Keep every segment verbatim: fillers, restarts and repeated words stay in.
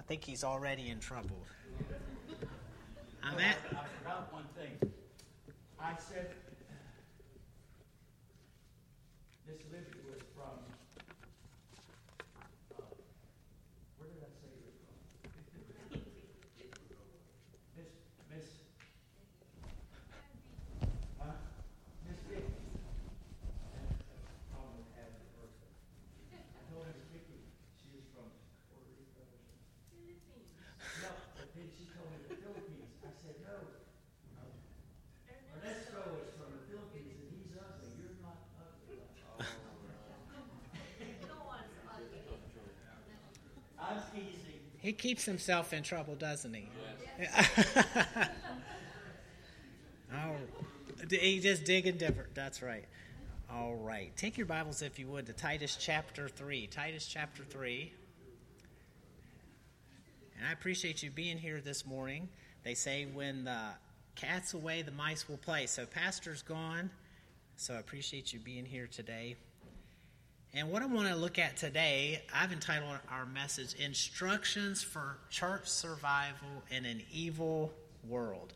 think he's already in trouble. I'm well, at... I forgot one thing. I said, Miss Libby was from, uh, where did I say you were from? Miss, Miss, huh? Miss Vicky. That's a problem with having a person. I told Miss Vicky she was from Puerto Rico. Philippines. No, but then she told me the Philippines. I said, no. Ernesto is from the Philippines and he's ugly. You're not ugly. No one's ugly. I'm teasing. He keeps himself in trouble, doesn't he? Yes. Oh, he just digging different. That's right. All right. Take your Bibles, if you would, to Titus chapter three. Titus chapter three. And I appreciate you being here this morning. They say when the cat's away, the mice will play. So Pastor's gone. So I appreciate you being here today. And what I want to look at today, I've entitled our message, Instructions for Church Survival in an Evil World.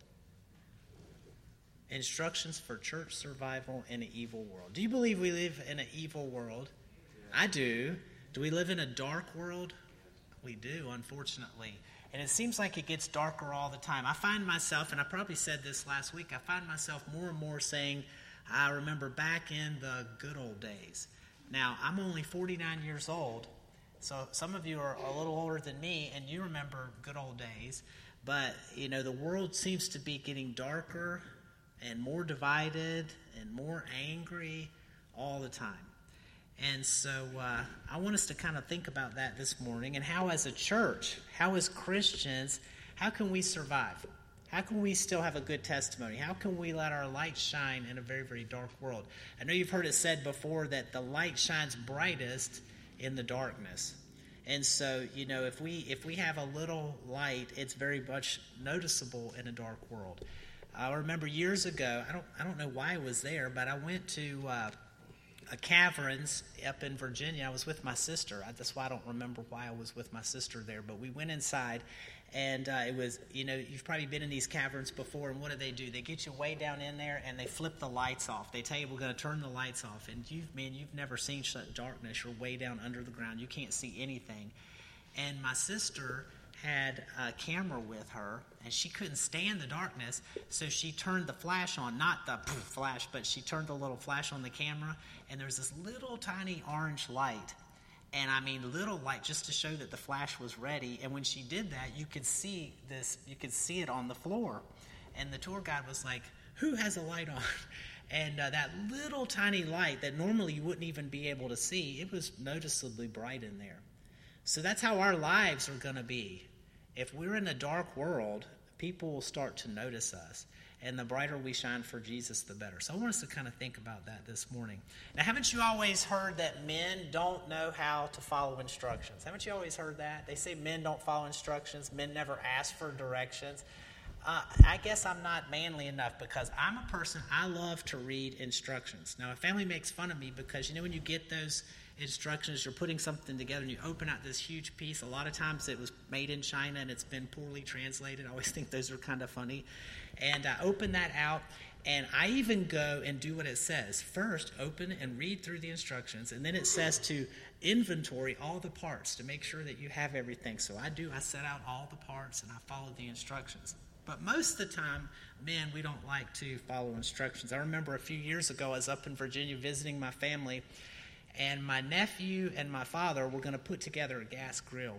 Instructions for church survival in an evil world. Do you believe we live in an evil world? I do. Do we live in a dark world? We do, unfortunately. And it seems like it gets darker all the time. I find myself, and I probably said this last week, I find myself more and more saying, I remember back in the good old days. Now, I'm only forty-nine years old, so some of you are a little older than me, and you remember good old days. But, you know, the world seems to be getting darker and more divided and more angry all the time. And so uh, I want us to kind of think about that this morning, and how as a church, how as Christians, how can we survive? How can we still have a good testimony? How can we let our light shine in a very, very dark world? I know you've heard it said before that the light shines brightest in the darkness. And so, you know, if we if we have a little light, it's very much noticeable in a dark world. I remember years ago, I don't I don't know why I was there, but I went to uh, a Caverns up in Virginia. I was with my sister. That's why I don't remember why I was with my sister there. But we went inside, and uh, it was, you know, you've probably been in these caverns before, and what do they do? They get you way down in there, and they flip the lights off. They tell you, we're going to turn the lights off. And, you've, man, you've never seen such darkness. You're way down under the ground. You can't see anything. And my sister had a camera with her, and she couldn't stand the darkness, so she turned the flash on, not the poof flash, but she turned the little flash on the camera, and there's this little tiny orange light, and I mean little light, just to show that the flash was ready. And when she did that, you could see this, you could see it on the floor, and the tour guide was like, who has a light on? And uh, that little tiny light that normally you wouldn't even be able to see, it was noticeably bright in there. So that's how our lives are going to be. If we're in a dark world, people will start to notice us. And the brighter we shine for Jesus, the better. So I want us to kind of think about that this morning. Now, haven't you always heard that men don't know how to follow instructions? Haven't you always heard that? They say men don't follow instructions. Men never ask for directions. Uh, I guess I'm not manly enough, because I'm a person, I love to read instructions. Now, my family makes fun of me because, you know, when you get those instructions, you're putting something together and you open out this huge piece. A lot of times it was made in China and it's been poorly translated. I always think those are kind of funny. And I open that out, and I even go and do what it says. First, open and read through the instructions, and then it says to inventory all the parts to make sure that you have everything. So I do. I set out all the parts and I follow the instructions. But most of the time, men, we don't like to follow instructions. I remember a few years ago, I was up in Virginia visiting my family, and my nephew and my father were going to put together a gas grill.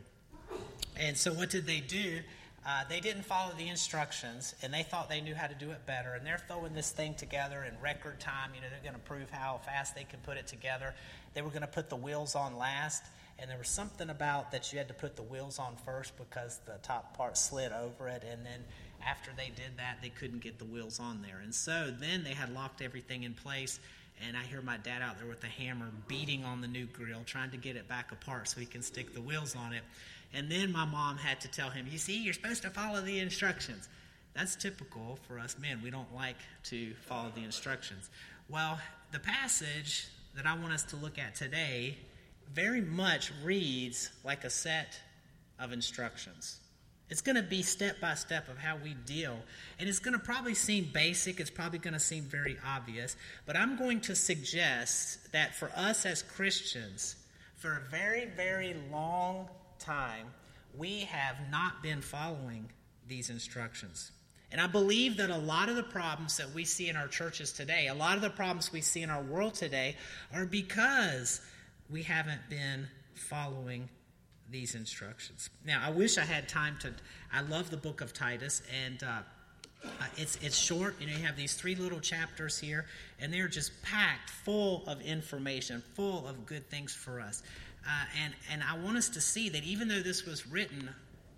And so what did they do? Uh, they didn't follow the instructions, and they thought they knew how to do it better. And they're throwing this thing together in record time. You know, they're going to prove how fast they can put it together. They were going to put the wheels on last, and there was something about that you had to put the wheels on first because the top part slid over it, and then after they did that, they couldn't get the wheels on there. And so then they had locked everything in place, and I hear my dad out there with a hammer beating on the new grill, trying to get it back apart so he can stick the wheels on it. And then my mom had to tell him, you see, you're supposed to follow the instructions. That's typical for us men. We don't like to follow the instructions. Well, the passage that I want us to look at today very much reads like a set of instructions. It's going to be step by step of how we deal. And it's going to probably seem basic. It's probably going to seem very obvious. But I'm going to suggest that for us as Christians, for a very, very long time, we have not been following these instructions. And I believe that a lot of the problems that we see in our churches today, a lot of the problems we see in our world today, are because we haven't been following these instructions. Now, I wish I had time to, I love the book of Titus, and uh, uh, it's it's short. You know, you have these three little chapters here, and they're just packed full of information, full of good things for us. Uh, and, and I want us to see that even though this was written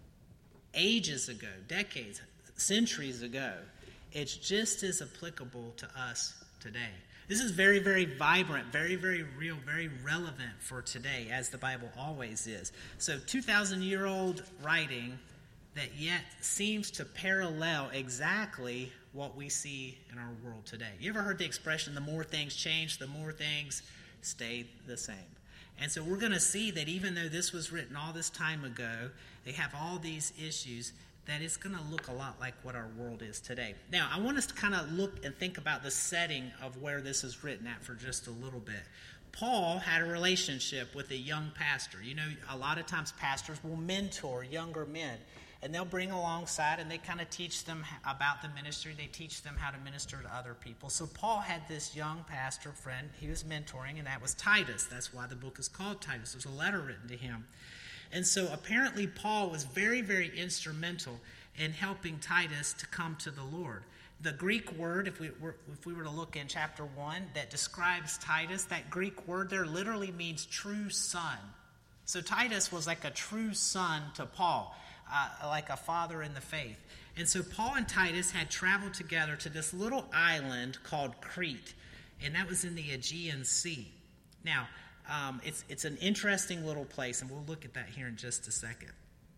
ages ago, decades, centuries ago, it's just as applicable to us today. This is very, very vibrant, very, very real, very relevant for today, as the Bible always is. So two thousand year old writing that yet seems to parallel exactly what we see in our world today. You ever heard the expression, the more things change, the more things stay the same? And so we're going to see that even though this was written all this time ago, they have all these issues, that it's going to look a lot like what our world is today. Now, I want us to kind of look and think about the setting of where this is written at for just a little bit. Paul had a relationship with a young pastor. You know, a lot of times pastors will mentor younger men, and they'll bring alongside and they kind of teach them about the ministry. They teach them how to minister to other people. So Paul had this young pastor friend he was mentoring, and that was Titus. That's why the book is called Titus. There's a letter written to him. And so apparently Paul was very, very instrumental in helping Titus to come to the Lord. The Greek word, if we were, if we were to look in chapter one, that describes Titus, that Greek word there literally means true son. So Titus was like a true son to Paul, uh, like a father in the faith. And so Paul and Titus had traveled together to this little island called Crete, and that was in the Aegean Sea. Now, Um, it's it's an interesting little place, and we'll look at that here in just a second.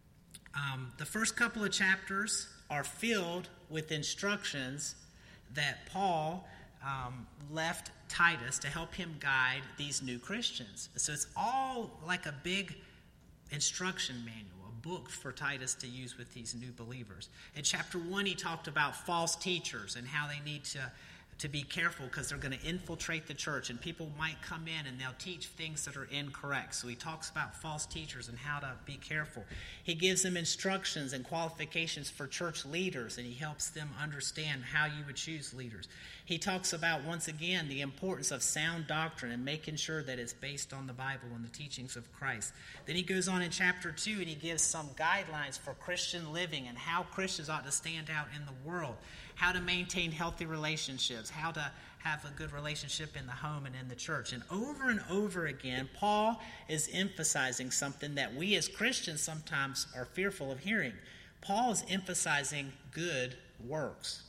Um, the first couple of chapters are filled with instructions that Paul um, left Titus to help him guide these new Christians. So it's all like a big instruction manual, a book for Titus to use with these new believers. In chapter one, he talked about false teachers and how they need to to be careful because they're going to infiltrate the church, and people might come in and they'll teach things that are incorrect. So he talks about false teachers and how to be careful. He gives them instructions and qualifications for church leaders, and he helps them understand how you would choose leaders. He talks about, once again, the importance of sound doctrine and making sure that it's based on the Bible and the teachings of Christ. Then he goes on in chapter two and he gives some guidelines for Christian living and how Christians ought to stand out in the world, how to maintain healthy relationships, how to have a good relationship in the home and in the church. And over and over again, Paul is emphasizing something that we as Christians sometimes are fearful of hearing. Paul is emphasizing good works.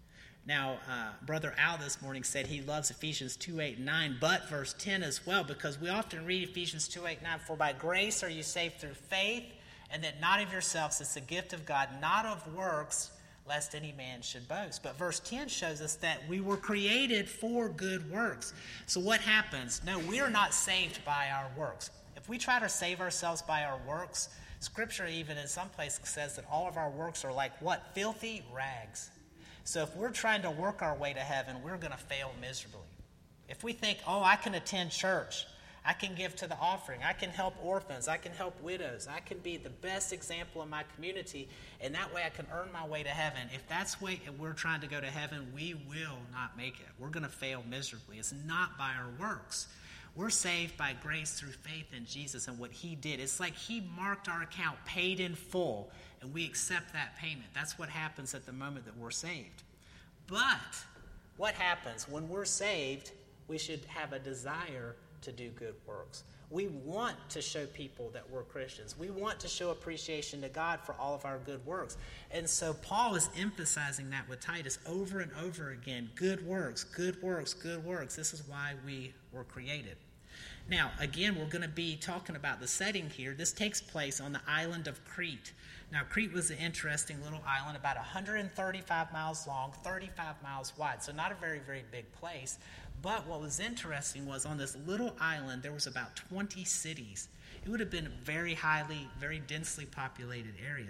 Now, uh, Brother Al this morning said he loves Ephesians two, eight, and nine, but verse ten as well, because we often read Ephesians two, eight, nine, for by grace are you saved through faith, and that not of yourselves, it's the gift of God, not of works, lest any man should boast. But verse ten shows us that we were created for good works. So what happens? No, we are not saved by our works. If we try to save ourselves by our works, Scripture even in some places says that all of our works are like what? Filthy rags. So if we're trying to work our way to heaven, we're going to fail miserably. If we think, oh, I can attend church, I can give to the offering, I can help orphans, I can help widows, I can be the best example in my community, and that way I can earn my way to heaven. If that's the way we're trying to go to heaven, we will not make it. We're going to fail miserably. It's not by our works. We're saved by grace through faith in Jesus and what he did. It's like he marked our account paid in full, and we accept that payment. That's what happens at the moment that we're saved. But what happens when we're saved? We should have a desire to do good works. We want to show people that we're Christians. We want to show appreciation to God for all of our good works. And so Paul is emphasizing that with Titus over and over again. Good works, good works, good works. This is why we were created. Now, again, we're going to be talking about the setting here. This takes place on the island of Crete. Now, Crete was an interesting little island, about one hundred thirty-five miles long, thirty-five miles wide. So not a very, very big place. But what was interesting was on this little island, there was about twenty cities. It would have been a very highly, very densely populated area.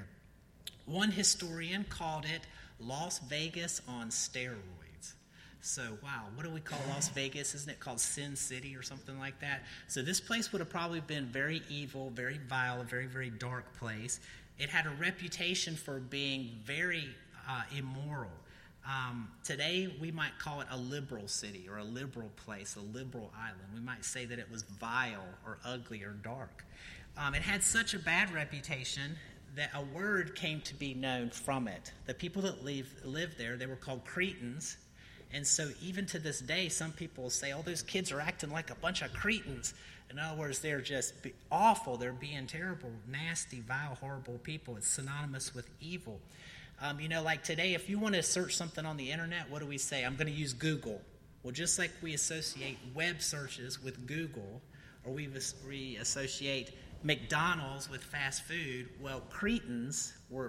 One historian called it Las Vegas on steroids. So, wow, what do we call Las Vegas? Isn't it called Sin City or something like that? So this place would have probably been very evil, very vile, a very, very dark place. It had a reputation for being very uh, immoral. Um, today, we might call it a liberal city or a liberal place, a liberal island. We might say that it was vile or ugly or dark. Um, it had such a bad reputation that a word came to be known from it. The people that live, lived there, they were called Cretans. And so even to this day, some people say, oh, those kids are acting like a bunch of Cretans. In other words, they're just be- awful. They're being terrible, nasty, vile, horrible people. It's synonymous with evil. Um, you know, like today, if you want to search something on the internet, what do we say? I'm going to use Google. Well, just like we associate web searches with Google, or we, we associate McDonald's with fast food, well, Cretans were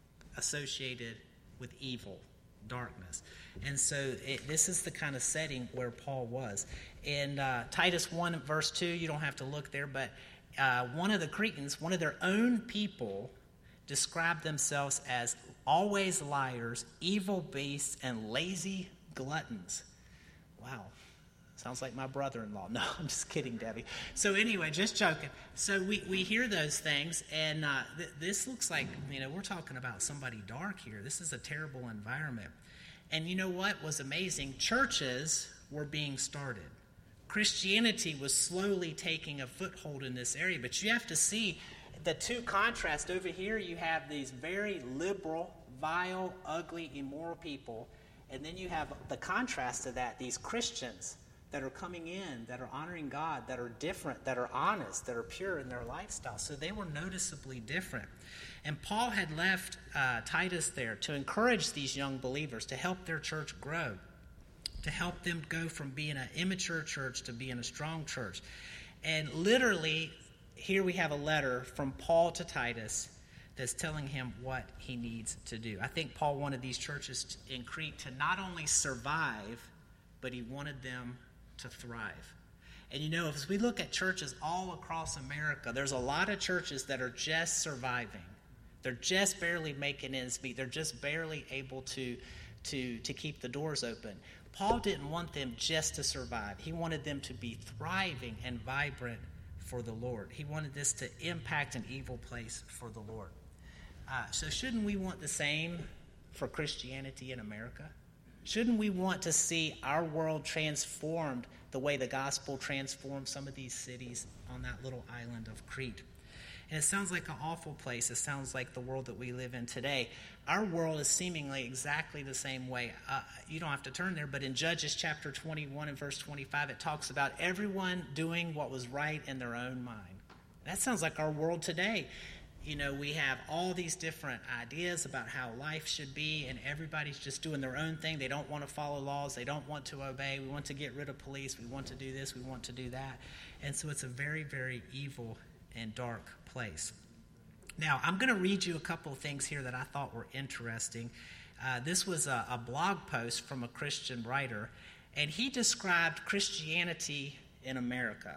associated with evil, darkness. And so it, this is the kind of setting where Paul was. In uh, Titus one, verse two, you don't have to look there, but uh, one of the Cretans, one of their own people, described themselves as always liars, evil beasts, and lazy gluttons. Wow. Sounds like my brother-in-law. No, I'm just kidding, Debbie. So anyway, just joking. So we, we hear those things, and uh, th- this looks like, you know, we're talking about somebody dark here. This is a terrible environment. And you know what was amazing? Churches were being started. Christianity was slowly taking a foothold in this area. But you have to see the two contrasts. Over here, you have these very liberal, vile, ugly, immoral people. And then you have the contrast to that, these Christians that are coming in, that are honoring God, that are different, that are honest, that are pure in their lifestyle. So they were noticeably different. And Paul had left uh, Titus there to encourage these young believers, to help their church grow, to help them go from being an immature church to being a strong church. And literally, here we have a letter from Paul to Titus that's telling him what he needs to do. I think Paul wanted these churches in Crete to not only survive, but he wanted them to thrive. And you know, as we look at churches all across America, there's a lot of churches that are just surviving. They're just barely making ends meet. They're just barely able to, to, to keep the doors open. Paul didn't want them just to survive. He wanted them to be thriving and vibrant for the Lord. He wanted this to impact an evil place for the Lord. Uh, so shouldn't we want the same for Christianity in America? Shouldn't we want to see our world transformed the way the gospel transformed some of these cities on that little island of Crete? And it sounds like an awful place. It sounds like the world that we live in today. Our world is seemingly exactly the same way. Uh, you don't have to turn there, but in Judges chapter twenty-one and verse twenty-five, it talks about everyone doing what was right in their own mind. That sounds like our world today. You know, we have all these different ideas about how life should be, and everybody's just doing their own thing. They don't want to follow laws. They don't want to obey. We want to get rid of police. We want to do this. We want to do that. And so it's a very, very evil and dark place. Now, I'm going to read you a couple of things here that I thought were interesting. Uh, this was a, a blog post from a Christian writer, and he described Christianity in America.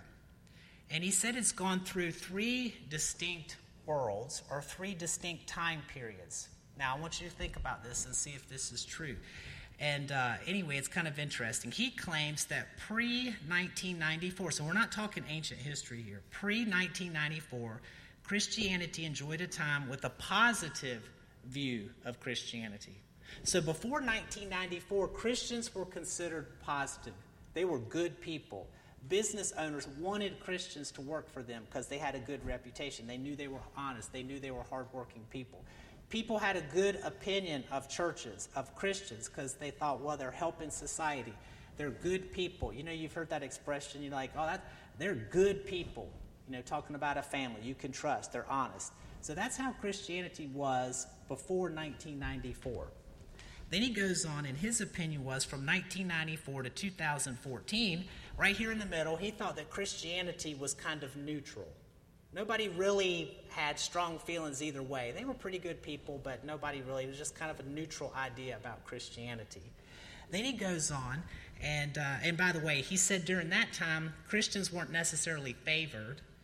And he said it's gone through three distinct worlds or three distinct time periods. Now, I want you to think about this and see if this is true. And uh, anyway, it's kind of interesting. He claims that pre nineteen ninety-four, so we're not talking ancient history here, pre nineteen ninety-four, Christianity enjoyed a time with a positive view of Christianity. So before nineteen ninety-four, Christians were considered positive. They were good people. Business owners wanted Christians to work for them because they had a good reputation. They knew they were honest. They knew they were hardworking people. People had a good opinion of churches, of Christians, because they thought, well, they're helping society. They're good people. You know, you've heard that expression. You're like, oh, that, they're good people. You know, talking about a family you can trust. They're honest. So that's how Christianity was before nineteen ninety-four. Then he goes on, and his opinion was from nineteen ninety-four to two thousand fourteen, right here in the middle, he thought that Christianity was kind of neutral. Nobody really had strong feelings either way. They were pretty good people, but nobody really, it was just kind of a neutral idea about Christianity. Then he goes on, and uh, and by the way, he said during that time, Christians weren't necessarily favored.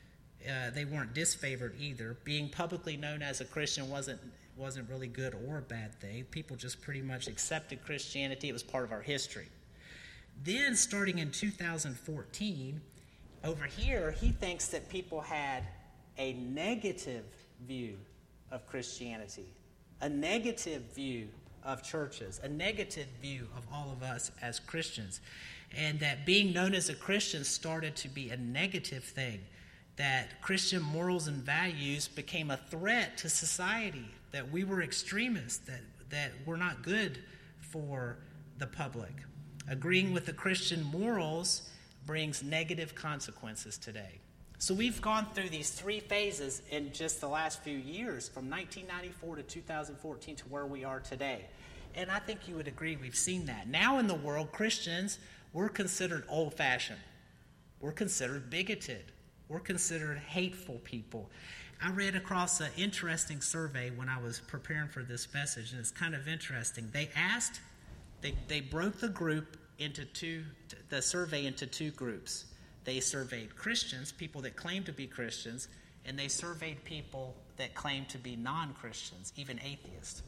uh, they weren't disfavored either. Being publicly known as a Christian wasn't wasn't really good or a bad thing. People just pretty much accepted Christianity. It was part of our history. Then, starting in two thousand fourteen, over here, he thinks that people had a negative view of Christianity, a negative view of churches, a negative view of all of us as Christians, and that being known as a Christian started to be a negative thing, that Christian morals and values became a threat to society, that we were extremists, that, that we're not good for the public. Agreeing with the Christian morals brings negative consequences today. So we've gone through these three phases in just the last few years, from nineteen ninety-four to two thousand fourteen to where we are today. And I think you would agree we've seen that. Now in the world, Christians, we're considered old-fashioned. We're considered bigoted. We're considered hateful people. I read across an interesting survey when I was preparing for this message, and it's kind of interesting. They asked, they, they broke the group into two, the survey into two groups. They surveyed Christians, people that claim to be Christians, and they surveyed people that claim to be non-Christians, even atheists.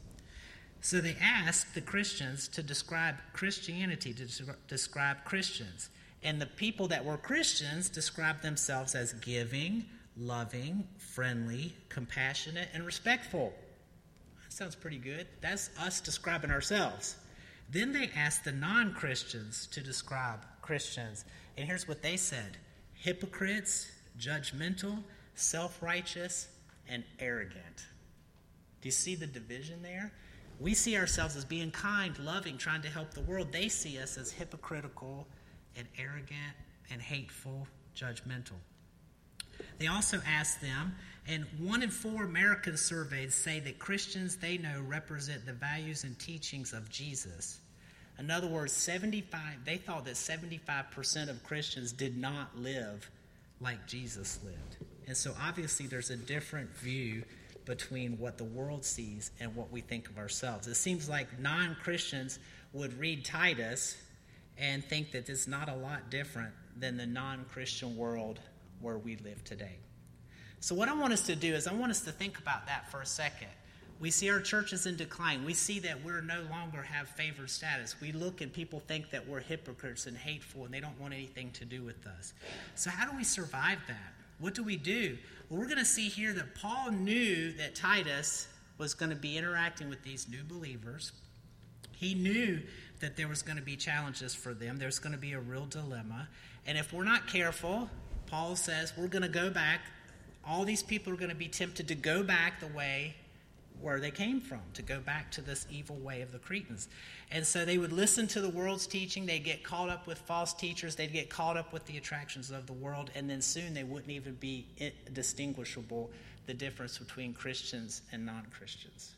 So they asked the Christians to describe Christianity, to describe Christians. And the people that were Christians described themselves as giving, loving, friendly, compassionate, and respectful. That sounds pretty good. That's us describing ourselves. Then they asked the non-Christians to describe Christians. And here's what they said: hypocrites, judgmental, self-righteous, and arrogant. Do you see the division there? We see ourselves as being kind, loving, trying to help the world. They see us as hypocritical and arrogant and hateful, judgmental. They also asked them, and one in four American surveys say that Christians they know represent the values and teachings of Jesus. In other words, seventy-five they thought that seventy-five percent of Christians did not live like Jesus lived. And so obviously there's a different view between what the world sees and what we think of ourselves. It seems like non-Christians would read Titus and think that it's not a lot different than the non-Christian world where we live today. So what I want us to do is I want us to think about that for a second. We see our churches in decline. We see that we're no longer have favored status. We look and people think that we're hypocrites and hateful and they don't want anything to do with us. So how do we survive that? What do we do? Well, we're going to see here that Paul knew that Titus was going to be interacting with these new believers. He knew that there was going to be challenges for them. There's going to be a real dilemma. And if we're not careful, Paul says we're going to go back. All these people are going to be tempted to go back the way where they came from, to go back to this evil way of the Cretans. And so they would listen to the world's teaching. They'd get caught up with false teachers. They'd get caught up with the attractions of the world. And then soon they wouldn't even be distinguishable, the difference between Christians and non-Christians.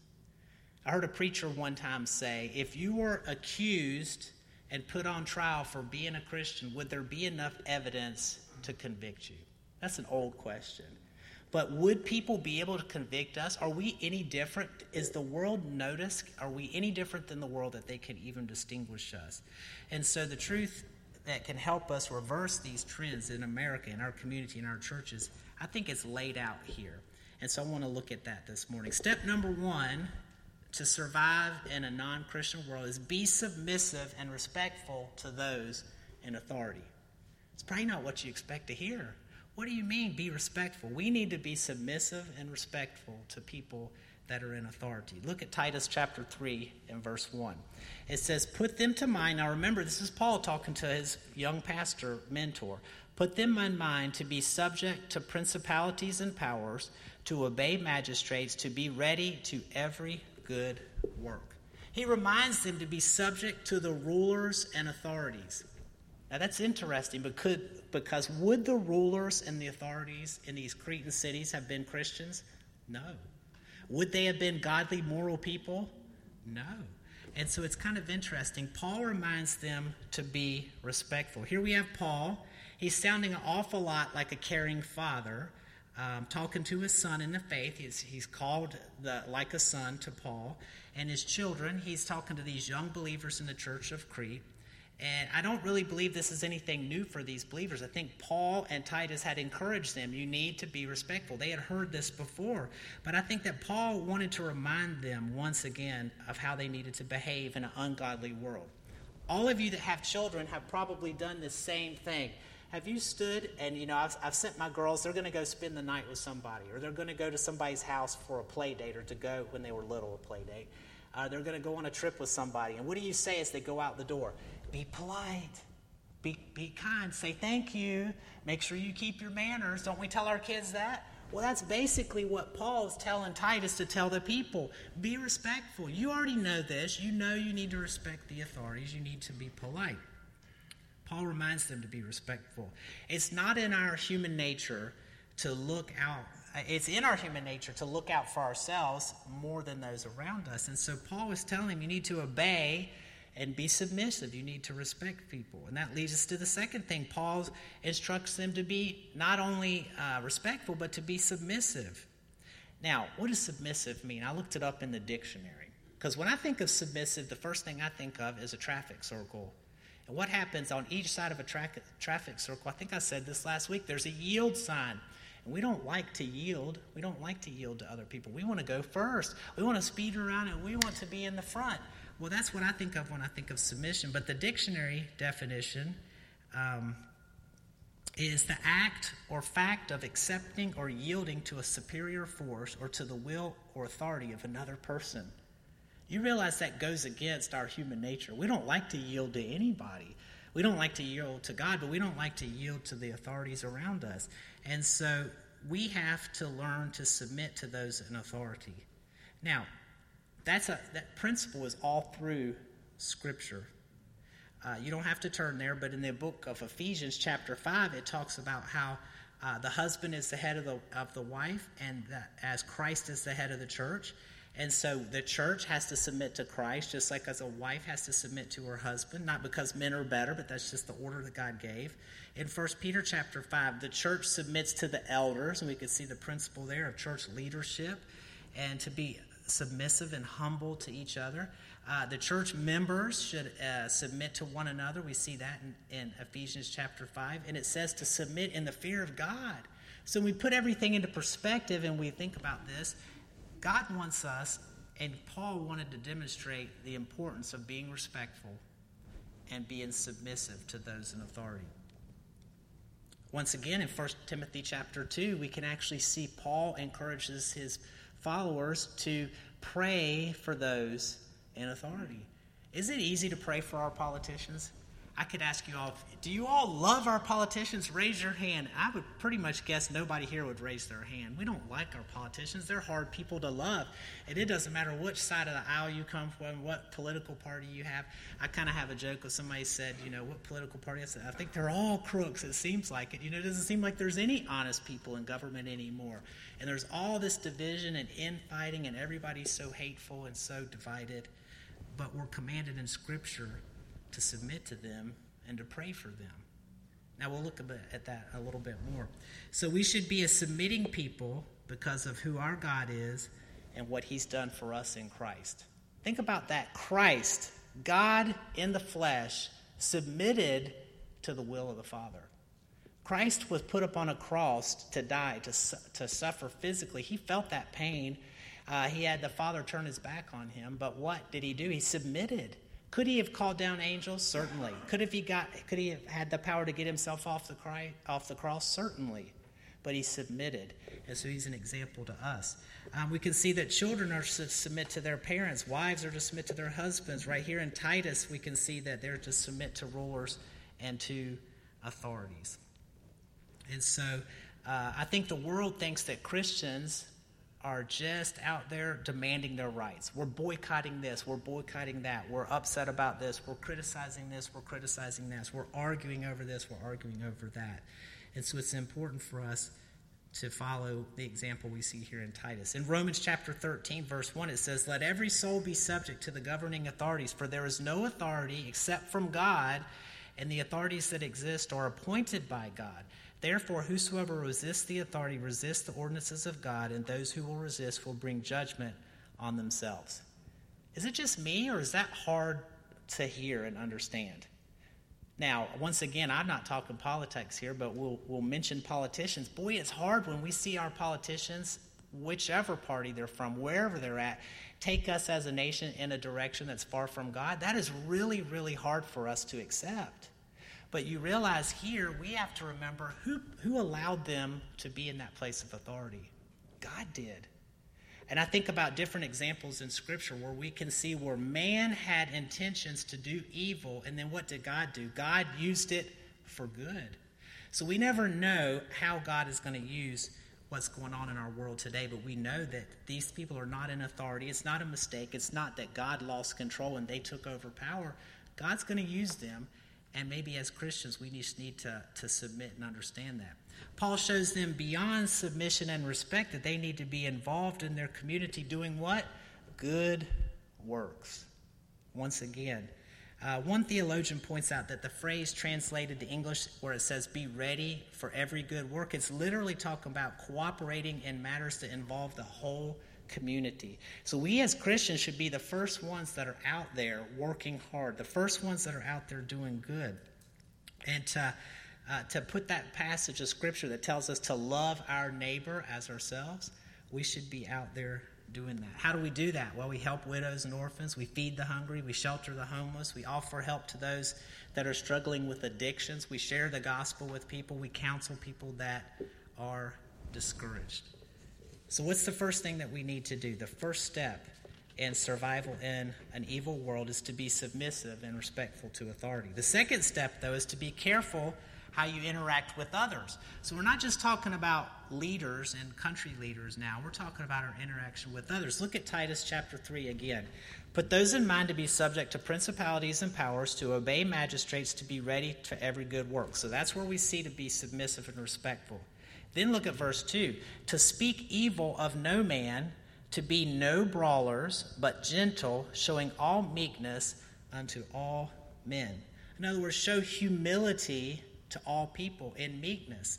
I heard a preacher one time say, if you were accused and put on trial for being a Christian, would there be enough evidence to convict you? That's an old question. But would people be able to convict us? Are we any different? Is the world noticed? Are we any different than the world that they can even distinguish us? And so the truth that can help us reverse these trends in America, in our community, in our churches, I think it's laid out here. And so I want to look at that this morning. Step number one to survive in a non-Christian world is be submissive and respectful to those in authority. It's probably not what you expect to hear. What do you mean, be respectful? We need to be submissive and respectful to people that are in authority. Look at Titus chapter three and verse one. It says, put them to mind. Now remember, this is Paul talking to his young pastor mentor. Put them in mind to be subject to principalities and powers, to obey magistrates, to be ready to every good work. He reminds them to be subject to the rulers and authorities. Now that's interesting because, because would the rulers and the authorities in these Cretan cities have been Christians? No. Would they have been godly, moral people? No. And so it's kind of interesting. Paul reminds them to be respectful. Here we have Paul. He's sounding an awful lot like a caring father, um, talking to his son in the faith. He's, he's called the, like a son to Paul. And his children, he's talking to these young believers in the church of Crete. And I don't really believe this is anything new for these believers. I think Paul and Titus had encouraged them, you need to be respectful. They had heard this before. But I think that Paul wanted to remind them once again of how they needed to behave in an ungodly world. All of you that have children have probably done the same thing. Have you stood and, you know, I've, I've sent my girls, they're going to go spend the night with somebody, or they're going to go to somebody's house for a play date, or to go when they were little, a play date. Uh, they're going to go on a trip with somebody. And what do you say as they go out the door? Be polite. Be, be kind. Say thank you. Make sure you keep your manners. Don't we tell our kids that? Well, that's basically what Paul is telling Titus to tell the people. Be respectful. You already know this. You know you need to respect the authorities. You need to be polite. Paul reminds them to be respectful. It's not in our human nature to look out. It's in our human nature to look out for ourselves more than those around us. And so Paul was telling them you need to obey and be submissive. You need to respect people. And that leads us to the second thing. Paul instructs them to be not only uh, respectful, but to be submissive. Now, what does submissive mean? I looked it up in the dictionary. Because when I think of submissive, the first thing I think of is a traffic circle. And what happens on each side of a tra- traffic circle, I think I said this last week, there's a yield sign. And we don't like to yield. We don't like to yield to other people. We want to go first. We want to speed around, and we want to be in the front. Well, that's what I think of when I think of submission. But the dictionary definition um, is the act or fact of accepting or yielding to a superior force or to the will or authority of another person. You realize that goes against our human nature. We don't like to yield to anybody. We don't like to yield to God, but we don't like to yield to the authorities around us. And so we have to learn to submit to those in authority. Now, that's a, that principle is all through Scripture. Uh, you don't have to turn there, but in the book of Ephesians chapter five, it talks about how uh, the husband is the head of the, of the wife, and that as Christ is the head of the church. And so the church has to submit to Christ, just like as a wife has to submit to her husband, not because men are better, but that's just the order that God gave. In First Peter chapter five, the church submits to the elders, and we can see the principle there of church leadership, and to be submissive and humble to each other. Uh, the church members should uh, submit to one another. We see that in, in Ephesians chapter five, and it says to submit in the fear of God. So when we put everything into perspective and we think about this, God wants us, and Paul wanted to demonstrate the importance of being respectful and being submissive to those in authority. Once again, in First Timothy chapter two, we can actually see Paul encourages his followers to pray for those in authority. Is it easy to pray for our politicians? I could ask you all, do you all love our politicians? Raise your hand. I would pretty much guess nobody here would raise their hand. We don't like our politicians. They're hard people to love. And it doesn't matter which side of the aisle you come from, what political party you have. I kind of have a joke with somebody said, you know, what political party? I said, I think they're all crooks. It seems like it. You know, it doesn't seem like there's any honest people in government anymore. And there's all this division and infighting, and everybody's so hateful and so divided. But we're commanded in Scripture to submit to them and to pray for them. Now we'll look a bit at that a little bit more. So we should be a submitting people because of who our God is and what he's done for us in Christ. Think about that. Christ, God in the flesh, submitted to the will of the Father. Christ was put up on a cross to die, to, to suffer physically. He felt that pain. Uh, he had the Father turn his back on him. But what did he do? He submitted. Could he have called down angels? Certainly. Could have he got? Could he have had the power to get himself off the cry, off the cross? Certainly. But he submitted, and so he's an example to us. Um, we can see that children are to submit to their parents. Wives are to submit to their husbands. Right here in Titus, we can see that they're to submit to rulers and to authorities. And so uh, I think the world thinks that Christians are just out there demanding their rights. We're boycotting this, we're boycotting that, we're upset about this, we're criticizing this, we're criticizing this, we're arguing over this, we're arguing over that. And so it's important for us to follow the example we see here in Titus. In Romans chapter thirteen, verse one, it says, "Let every soul be subject to the governing authorities, for there is no authority except from God, and the authorities that exist are appointed by God. Therefore, whosoever resists the authority resists the ordinances of God, and those who will resist will bring judgment on themselves." Is it just me, or is that hard to hear and understand? Now, once again, I'm not talking politics here, but we'll we'll mention politicians. Boy, it's hard when we see our politicians, whichever party they're from, wherever they're at, take us as a nation in a direction that's far from God. That is really, really hard for us to accept. But you realize here we have to remember who, who allowed them to be in that place of authority. God did. And I think about different examples in Scripture where we can see where man had intentions to do evil, and then what did God do? God used it for good. So we never know how God is going to use what's going on in our world today, but we know that these people are not in authority. It's not a mistake. It's not that God lost control and they took over power. God's going to use them, and maybe as Christians we just need to, to submit and understand that. Paul shows them beyond submission and respect that they need to be involved in their community doing what? Good works. Once again, uh, one theologian points out that the phrase translated to English where it says be ready for every good work, it's literally talking about cooperating in matters that involve the whole community. So we as Christians should be the first ones that are out there working hard, the first ones that are out there doing good. And to Uh, to put that passage of Scripture that tells us to love our neighbor as ourselves, we should be out there doing that. How do we do that? Well, we help widows and orphans. We feed the hungry. We shelter the homeless. We offer help to those that are struggling with addictions. We share the gospel with people. We counsel people that are discouraged. So what's the first thing that we need to do? The first step in survival in an evil world is to be submissive and respectful to authority. The second step, though, is to be careful how you interact with others. So we're not just talking about leaders and country leaders now. We're talking about our interaction with others. Look at Titus chapter three again. Put those in mind to be subject to principalities and powers, to obey magistrates, to be ready to every good work. So that's where we see to be submissive and respectful. Then look at verse two. To speak evil of no man, to be no brawlers, but gentle, showing all meekness unto all men. In other words, show humility to all people in meekness.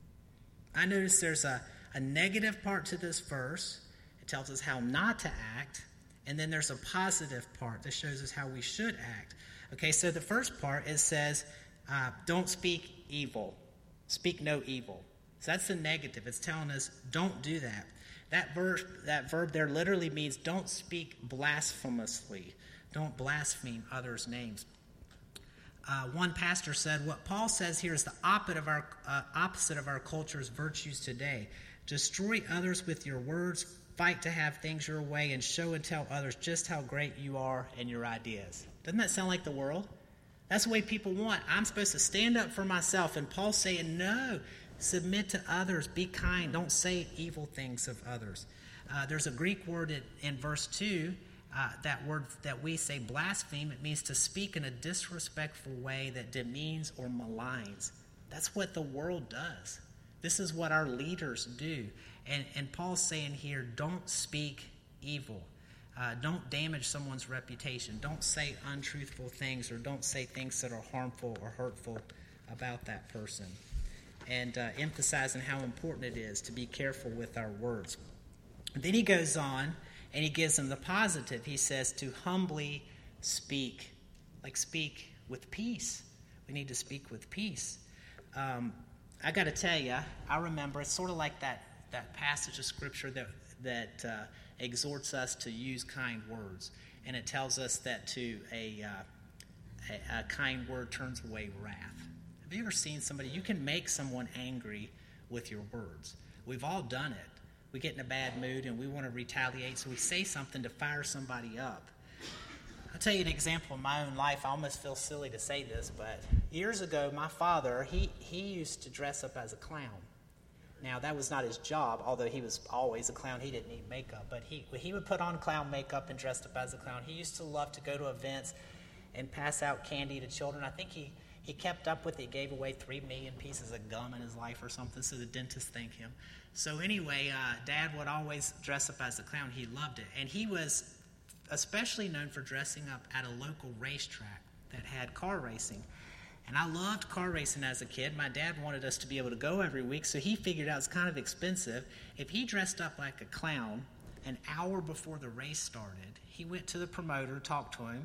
I notice there's a, a negative part to this verse. It tells us how not to act. And then there's a positive part that shows us how we should act. Okay, so the first part, it says, uh, don't speak evil. Speak no evil. So that's the negative. It's telling us don't do that. That verb, that verb there literally means don't speak blasphemously. Don't blaspheme others' names. Uh, one pastor said, what Paul says here is the opposite of our uh, opposite of our culture's virtues today. Destroy others with your words, fight to have things your way, and show and tell others just how great you are and your ideas. Doesn't that sound like the world? That's the way people want. I'm supposed to stand up for myself, and Paul's saying, no, submit to others, be kind, don't say evil things of others. Uh, there's a Greek word in, in verse two. Uh, that word that we say blaspheme, it means to speak in a disrespectful way that demeans or maligns. That's what the world does. This is what our leaders do. And, and Paul's saying here, don't speak evil. Uh, don't damage someone's reputation. Don't say untruthful things, or don't say things that are harmful or hurtful about that person. And uh, emphasizing how important it is to be careful with our words. And then he goes on, and he gives them the positive. He says to humbly speak, like speak with peace. We need to speak with peace. Um, I got to tell you, I remember it's sort of like that that passage of Scripture that that uh, exhorts us to use kind words, and it tells us that to a, uh, a a kind word turns away wrath. Have you ever seen somebody? You can make someone angry with your words. We've all done it. We get in a bad mood and we want to retaliate, so we say something to fire somebody up. I'll tell you an example in my own life. I almost feel silly to say this, but years ago, my father, he, he used to dress up as a clown. Now, that was not his job, although he was always a clown. He didn't need makeup, but he, he would put on clown makeup and dressed up as a clown. He used to love to go to events and pass out candy to children. I think he, he kept up with it. He gave away three million pieces of gum in his life or something, so the dentist thanked him. So anyway, uh, Dad would always dress up as a clown. He loved it. And he was especially known for dressing up at a local racetrack that had car racing. And I loved car racing as a kid. My dad wanted us to be able to go every week, so he figured out it's kind of expensive. If he dressed up like a clown an hour before the race started, he went to the promoter, talked to him,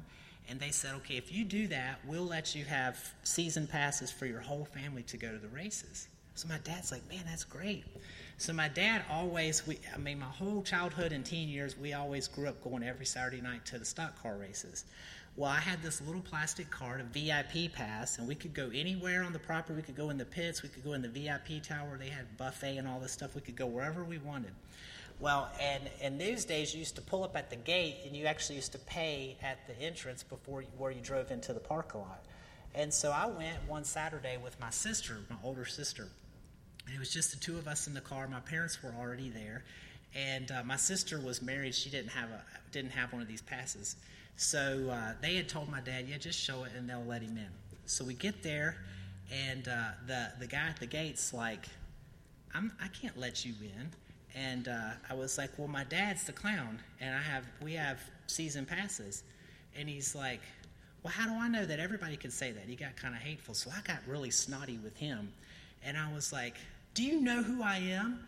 And they said, okay, if you do that, we'll let you have season passes for your whole family to go to the races. So my dad's like, man, that's great. So my dad always, we, I mean, my whole childhood and teen years, we always grew up going every Saturday night to the stock car races. Well, I had this little plastic card, a V I P pass, and we could go anywhere on the property. We could go in the pits. We could go in the V I P tower. They had buffet and all this stuff. We could go wherever we wanted. Well, and in those days, you used to pull up at the gate, and you actually used to pay at the entrance before you, where you drove into the parking lot. And so I went one Saturday with my sister, my older sister. And it was just the two of us in the car. My parents were already there, and uh, my sister was married. She didn't have a didn't have one of these passes. So uh, they had told my dad, yeah, just show it, and they'll let him in. So we get there, and uh, the the guy at the gate's like, I'm, I can't let you in. And uh, I was like, well, my dad's the clown, and I have we have season passes. And he's like, well, how do I know that everybody can say that? He got kind of hateful. So I got really snotty with him. And I was like, do you know who I am?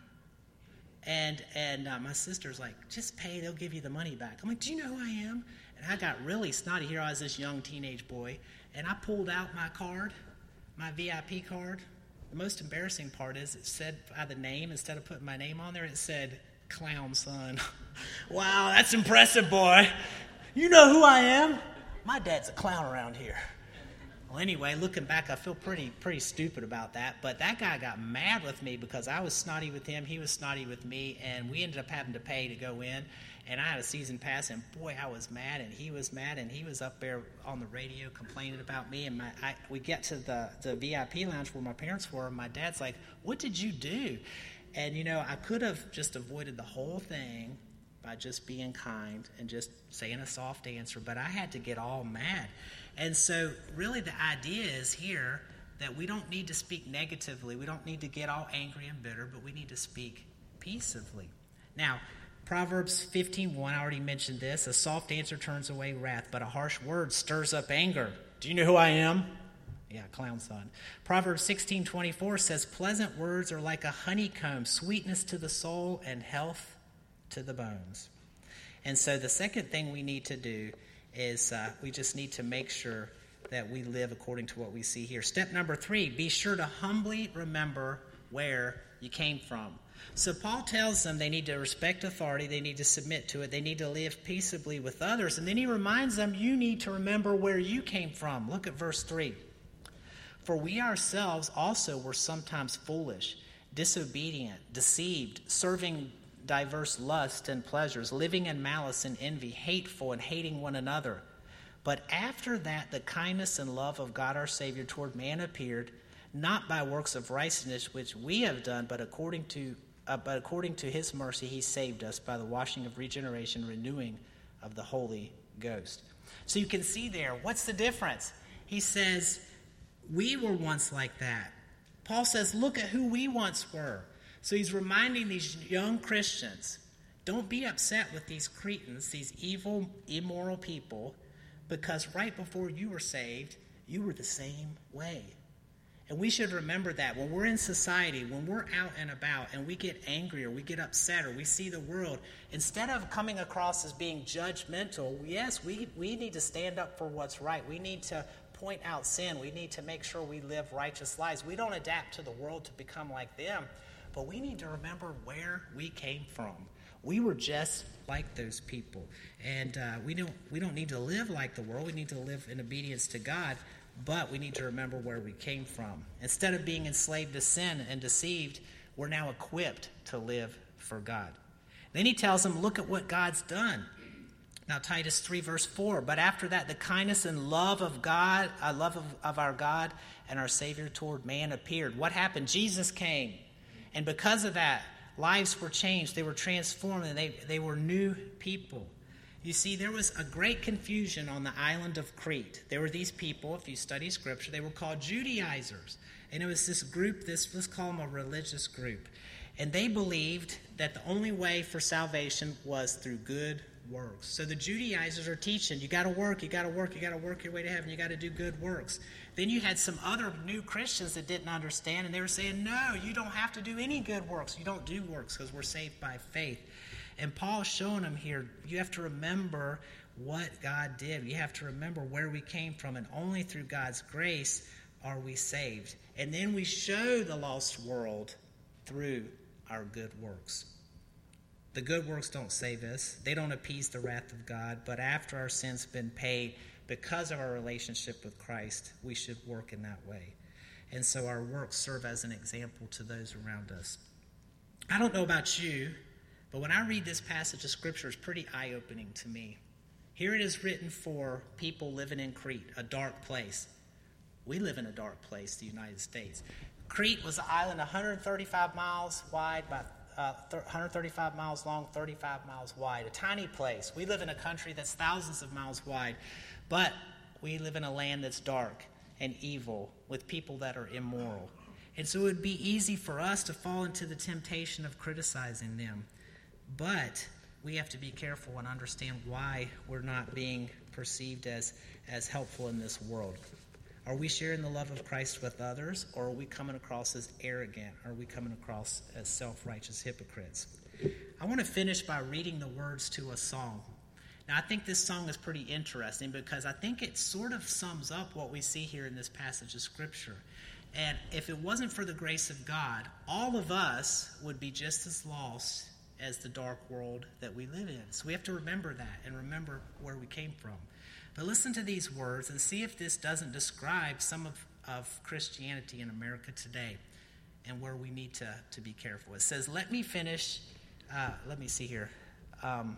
And and uh, my sister's like, just pay, they'll give you the money back. I'm like, do you know who I am? And I got really snotty. Here I was, this young teenage boy, and I pulled out my card, my V I P card. The most embarrassing part is it said by the name, instead of putting my name on there, it said Clown Son. Wow, that's impressive, boy. You know who I am? My dad's a clown around here. Well, anyway, looking back, I feel pretty pretty stupid about that. But that guy got mad with me because I was snotty with him, he was snotty with me, and we ended up having to pay to go in. And I had a season pass, and boy, I was mad, and he was mad, and he was up there on the radio complaining about me. And my, I, we get to the, the V I P lounge where my parents were, and my dad's like, what did you do? And, you know, I could have just avoided the whole thing by just being kind and just saying a soft answer, but I had to get all mad. And so really the idea is here that we don't need to speak negatively. We don't need to get all angry and bitter, but we need to speak peaceably. Now, Proverbs fifteen one, I already mentioned this. A soft answer turns away wrath, but a harsh word stirs up anger. Do you know who I am? Yeah, clown son. Proverbs sixteen twenty-four says, pleasant words are like a honeycomb, sweetness to the soul and health to the bones. And so the second thing we need to do is uh, we just need to make sure that we live according to what we see here. Step number three, be sure to humbly remember where you came from. So Paul tells them they need to respect authority, they need to submit to it, they need to live peaceably with others. And then he reminds them, you need to remember where you came from. Look at verse three. For we ourselves also were sometimes foolish, disobedient, deceived, serving diverse lusts and pleasures, living in malice and envy, hateful and hating one another. But after that, the kindness and love of God our Savior toward man appeared, not by works of righteousness which we have done, but according to uh, but according to his mercy he saved us by the washing of regeneration, renewing of the Holy Ghost. So you can see there, what's the difference? He says, we were once like that. Paul says, look at who we once were. So he's reminding these young Christians, don't be upset with these Cretans, these evil, immoral people, because right before you were saved, you were the same way. And we should remember that when we're in society, when we're out and about and we get angry or we get upset or we see the world, instead of coming across as being judgmental, yes, we, we need to stand up for what's right. We need to point out sin. We need to make sure we live righteous lives. We don't adapt to the world to become like them, but we need to remember where we came from. We were just like those people. And uh, we don't we don't need to live like the world. We need to live in obedience to God. But we need to remember where we came from. Instead of being enslaved to sin and deceived, we're now equipped to live for God. Then he tells them, look at what God's done. Now, Titus three, verse four, but after that, the kindness and love of God, uh, love of, of our God and our Savior toward man appeared. What happened? Jesus came. And because of that, lives were changed. They were transformed, and they, they were new people. You see, there was a great confusion on the island of Crete. There were these people, if you study Scripture, they were called Judaizers. And it was this group, this let's call them a religious group. And they believed that the only way for salvation was through good works. So the Judaizers are teaching, you got to work, you got to work, you got to work your way to heaven, you got to do good works. Then you had some other new Christians that didn't understand, and they were saying, no, you don't have to do any good works. You don't do works because we're saved by faith. And Paul's showing them here, you have to remember what God did. You have to remember where we came from, and only through God's grace are we saved. And then we show the lost world through our good works. The good works don't save us. They don't appease the wrath of God. But after our sins have been paid, because of our relationship with Christ, we should work in that way. And so our works serve as an example to those around us. I don't know about you, but when I read this passage of Scripture, it's pretty eye-opening to me. Here it is written for people living in Crete, a dark place. We live in a dark place, the United States. Crete was an island one hundred thirty-five miles wide, by uh, one hundred thirty-five miles long, thirty-five miles wide. A tiny place. We live in a country that's thousands of miles wide, but we live in a land that's dark and evil with people that are immoral. And so it would be easy for us to fall into the temptation of criticizing them. But we have to be careful and understand why we're not being perceived as, as helpful in this world. Are we sharing the love of Christ with others, or are we coming across as arrogant? Are we coming across as self-righteous hypocrites? I want to finish by reading the words to a song. Now, I think this song is pretty interesting because I think it sort of sums up what we see here in this passage of Scripture. And if it wasn't for the grace of God, all of us would be just as lost as the dark world that we live in. So we have to remember that and remember where we came from. But listen to these words and see if this doesn't describe some of, of Christianity in America today and where we need to, to be careful. It says, let me finish, uh, let me see here. Um,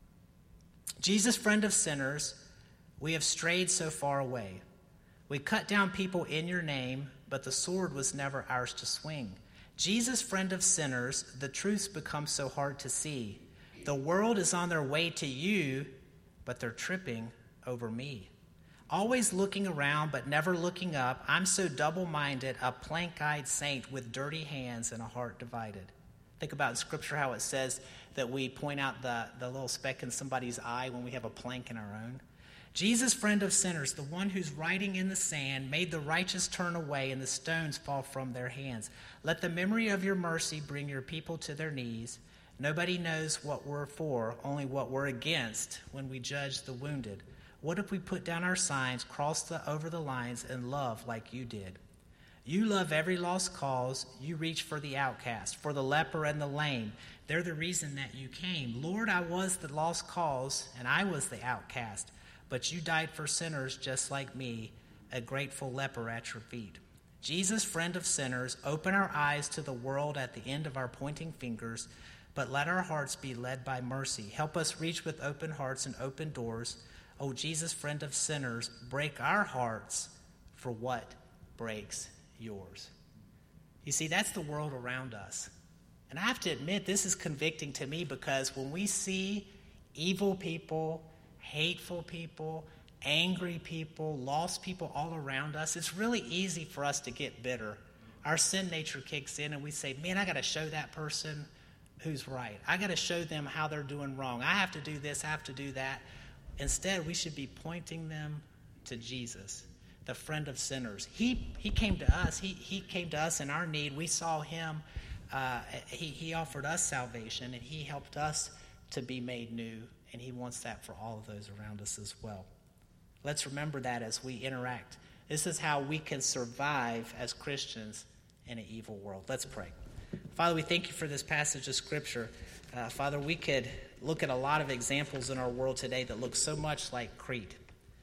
Jesus, friend of sinners, we have strayed so far away. We cut down people in your name, but the sword was never ours to swing. Jesus, friend of sinners, the truth's become so hard to see. The world is on their way to you, but they're tripping over me. Always looking around, but never looking up, I'm so double-minded, a plank-eyed saint with dirty hands and a heart divided. Think about in Scripture how it says that we point out the, the little speck in somebody's eye when we have a plank in our own. Jesus, friend of sinners, the one who's writing in the sand, made the righteous turn away and the stones fall from their hands. Let the memory of your mercy bring your people to their knees. Nobody knows what we're for, only what we're against when we judge the wounded. What if we put down our signs, cross the, over the lines, and love like you did? You love every lost cause. You reach for the outcast, for the leper and the lame. They're the reason that you came. Lord, I was the lost cause, and I was the outcast. But you died for sinners just like me, a grateful leper at your feet. Jesus, friend of sinners, open our eyes to the world at the end of our pointing fingers, but let our hearts be led by mercy. Help us reach with open hearts and open doors. Oh, Jesus, friend of sinners, break our hearts for what breaks yours. You see, that's the world around us. And I have to admit, this is convicting to me because when we see evil people, hateful people, angry people, lost people all around us, it's really easy for us to get bitter. Our sin nature kicks in and we say, man, I got to show that person who's right. I got to show them how they're doing wrong. I have to do this, I have to do that. Instead, we should be pointing them to Jesus, the friend of sinners. He he came to us. He he came to us in our need. We saw him. Uh, he, he offered us salvation, and he helped us to be made new, and he wants that for all of those around us as well. Let's remember that as we interact. This is how we can survive as Christians in an evil world. Let's pray. Father, we thank you for this passage of Scripture. Uh, Father, we could look at a lot of examples in our world today that look so much like Crete.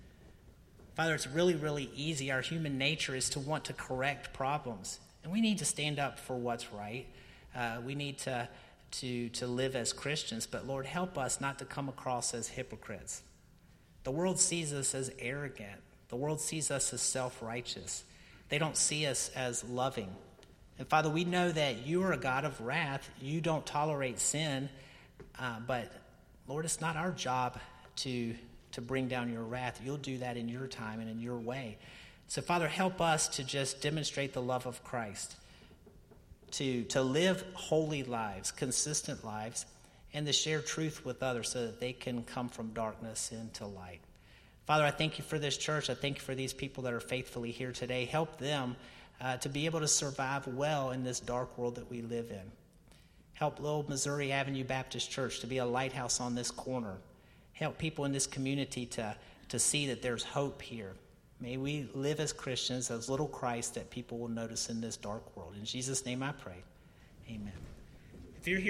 Father, it's really, really easy. Our human nature is to want to correct problems. And we need to stand up for what's right. Uh, we need to, to, to live as Christians. But Lord, help us not to come across as hypocrites. The world sees us as arrogant. The world sees us as self-righteous. They don't see us as loving. And Father, we know that you are a God of wrath. You don't tolerate sin. Uh, but Lord, it's not our job to, to bring down your wrath. You'll do that in your time and in your way. So Father, help us to just demonstrate the love of Christ, to, to live holy lives, consistent lives, and to share truth with others so that they can come from darkness into light. Father, I thank you for this church. I thank you for these people that are faithfully here today. Help them uh, to be able to survive well in this dark world that we live in. Help Little Missouri Avenue Baptist Church to be a lighthouse on this corner. Help people in this community to, to see that there's hope here. May we live as Christians, as little Christ that people will notice in this dark world. In Jesus' name I pray. Amen. If you're here